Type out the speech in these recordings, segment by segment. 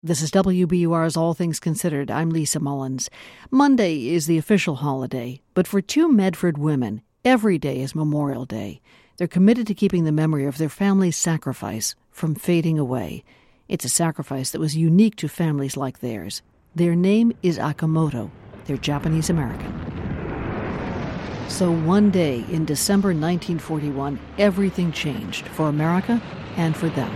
This is WBUR's All Things Considered. I'm Lisa Mullins. Monday is the official holiday, but for two Medford women, every day is Memorial Day. They're committed to keeping the memory of their family's sacrifice from fading away. It's a sacrifice that was unique to families like theirs. Their name is Akamoto. They're Japanese American. So one day in December 1941, everything changed for America and for them.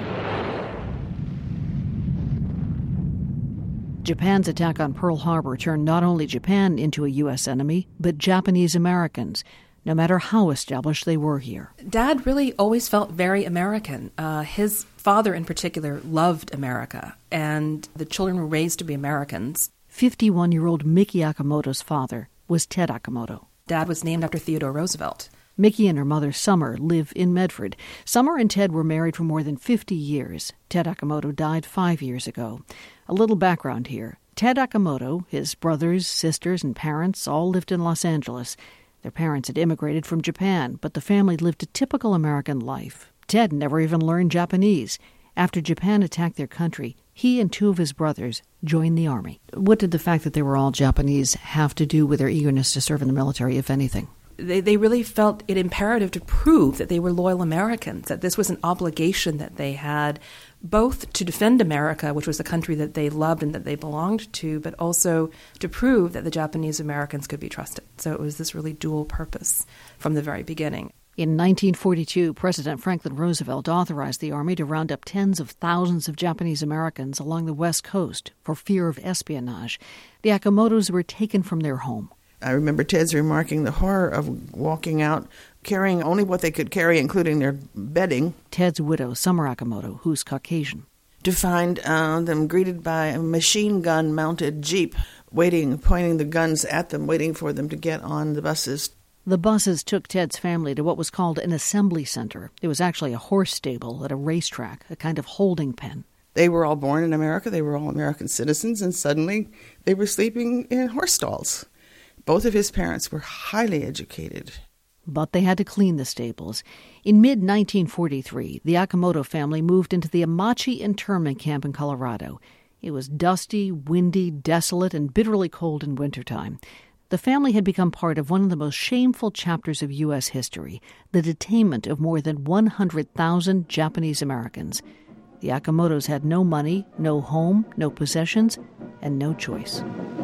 Japan's attack on Pearl Harbor turned not only Japan into a U.S. enemy, but Japanese Americans, no matter how established they were here. Dad really always felt very American. His father in particular loved America, and the children were raised to be Americans. 51-year-old Miki Akamoto's father was Ted Akamoto. Dad was named after Theodore Roosevelt. Miki and her mother, Summer, live in Medford. Summer and Ted were married for more than 50 years. Ted Akamoto died 5 years ago. A little background here. Ted Akamoto, his brothers, sisters, and parents all lived in Los Angeles. Their parents had immigrated from Japan, but the family lived a typical American life. Ted never even learned Japanese. After Japan attacked their country, he and two of his brothers joined the army. What did the fact that they were all Japanese have to do with their eagerness to serve in the military, if anything? They really felt it imperative to prove that they were loyal Americans, that this was an obligation that they had, both to defend America, which was the country that they loved and that they belonged to, but also to prove that the Japanese Americans could be trusted. So it was this really dual purpose from the very beginning. In 1942, President Franklin Roosevelt authorized the Army to round up tens of thousands of Japanese Americans along the West Coast for fear of espionage. The Akamotos were taken from their home. I remember Ted's remarking the horror of walking out, carrying only what they could carry, including their bedding. Ted's widow, Summer Akamoto, who's Caucasian. To find them greeted by a machine gun-mounted Jeep, pointing the guns at them, waiting for them to get on the buses. The buses took Ted's family to what was called an assembly center. It was actually a horse stable at a racetrack, a kind of holding pen. They were all born in America. They were all American citizens, and suddenly they were sleeping in horse stalls. Both of his parents were highly educated. But they had to clean the stables. In mid-1943, the Akamoto family moved into the Amachi internment camp in Colorado. It was dusty, windy, desolate, and bitterly cold in wintertime. The family had become part of one of the most shameful chapters of U.S. history, the detainment of more than 100,000 Japanese Americans. The Akamotos had no money, no home, no possessions, and no choice.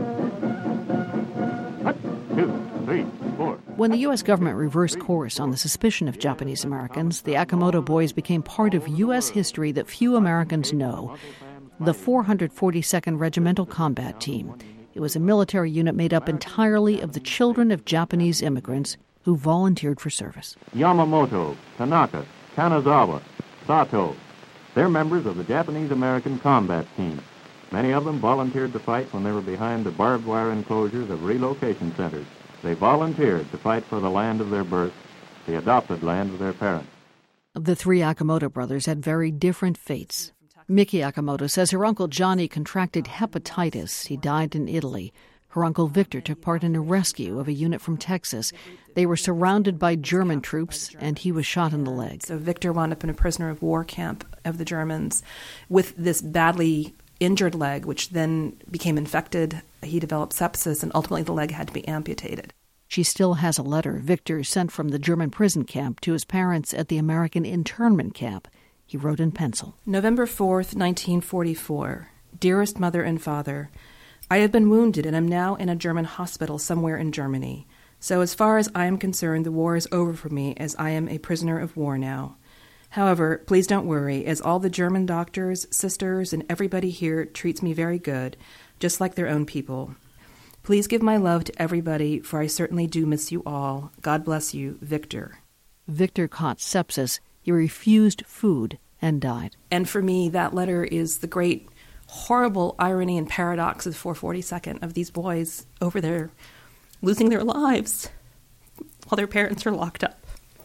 1, 2, 3, 4. When the U.S. government reversed course on the suspicion of Japanese Americans, the Akamoto boys became part of U.S. history that few Americans know, the 442nd Regimental Combat Team. It was a military unit made up entirely of the children of Japanese immigrants who volunteered for service. Yamamoto, Tanaka, Kanazawa, Sato. They're members of the Japanese American Combat Team. Many of them volunteered to fight when they were behind the barbed wire enclosures of relocation centers. They volunteered to fight for the land of their birth, the adopted land of their parents. The three Akamoto brothers had very different fates. Miki Akamoto says her uncle Johnny contracted hepatitis. He died in Italy. Her uncle Victor took part in a rescue of a unit from Texas. They were surrounded by German troops, and he was shot in the leg. So Victor wound up in a prisoner of war camp of the Germans with this badly injured leg, which then became infected. He developed sepsis, and ultimately the leg had to be amputated. She still has a letter Victor sent from the German prison camp to his parents at the American internment camp. He wrote in pencil. November 4th, 1944. Dearest Mother and Father, I have been wounded and am now in a German hospital somewhere in Germany. So as far as I am concerned, the war is over for me, as I am a prisoner of war now. However, please don't worry, as all the German doctors, sisters, and everybody here treats me very good, just like their own people. Please give my love to everybody, for I certainly do miss you all. God bless you, Victor. Victor caught sepsis. He refused food and died. And for me, that letter is the great, horrible irony and paradox of the 442nd, of these boys over there losing their lives while their parents are locked up.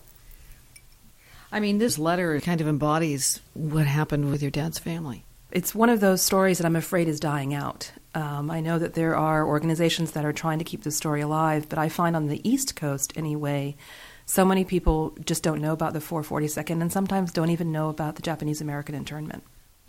I mean, this letter kind of embodies what happened with your dad's family. It's one of those stories that I'm afraid is dying out. I know that there are organizations that are trying to keep the story alive, but I find on the East Coast anyway, so many people just don't know about the 442nd and sometimes don't even know about the Japanese American internment. The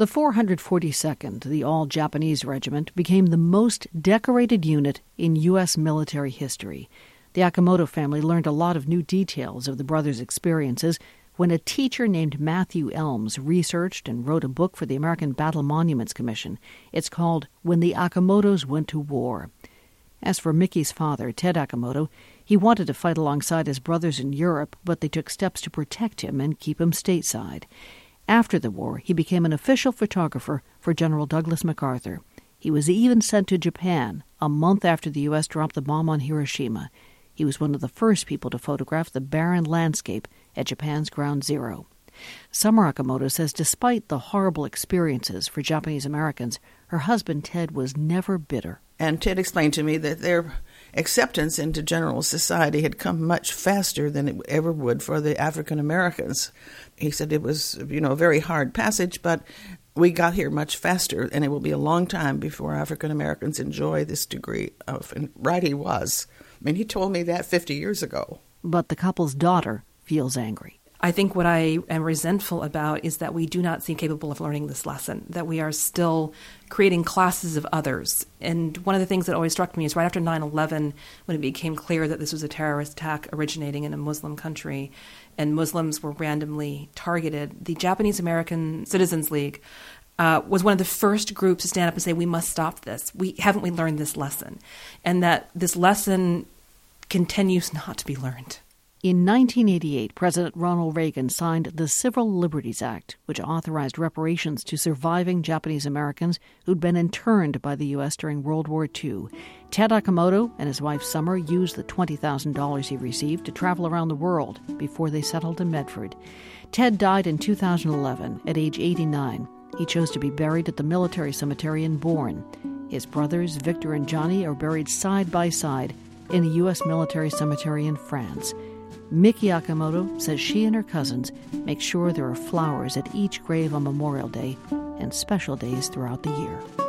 442nd, the all-Japanese regiment, became the most decorated unit in U.S. military history. The Akamoto family learned a lot of new details of the brothers' experiences when a teacher named Matthew Elms researched and wrote a book for the American Battle Monuments Commission. It's called When the Akamotos Went to War. As for Mickey's father, Ted Akamoto, he wanted to fight alongside his brothers in Europe, but they took steps to protect him and keep him stateside. After the war, he became an official photographer for General Douglas MacArthur. He was even sent to Japan a month after the U.S. dropped the bomb on Hiroshima. He was one of the first people to photograph the barren landscape at Japan's Ground Zero. Summer Akamoto says despite the horrible experiences for Japanese Americans, her husband Ted was never bitter. And Ted explained to me that their acceptance into general society had come much faster than it ever would for the African Americans. He said it was, a very hard passage, but we got here much faster, and it will be a long time before African Americans enjoy this degree of, and right he was. I mean, he told me that 50 years ago. But the couple's daughter feels angry. I think what I am resentful about is that we do not seem capable of learning this lesson, that we are still creating classes of others. And one of the things that always struck me is right after 9/11, when it became clear that this was a terrorist attack originating in a Muslim country and Muslims were randomly targeted, the Japanese American Citizens League was one of the first groups to stand up and say, we must stop this. Haven't we learned this lesson? And that this lesson continues not to be learned. In 1988, President Ronald Reagan signed the Civil Liberties Act, which authorized reparations to surviving Japanese Americans who'd been interned by the U.S. during World War II. Ted Akamoto and his wife Summer used the $20,000 he received to travel around the world before they settled in Medford. Ted died in 2011 at age 89. He chose to be buried at the military cemetery in Bourne. His brothers, Victor and Johnny, are buried side by side in a U.S. military cemetery in France. Miki Akamoto says she and her cousins make sure there are flowers at each grave on Memorial Day and special days throughout the year.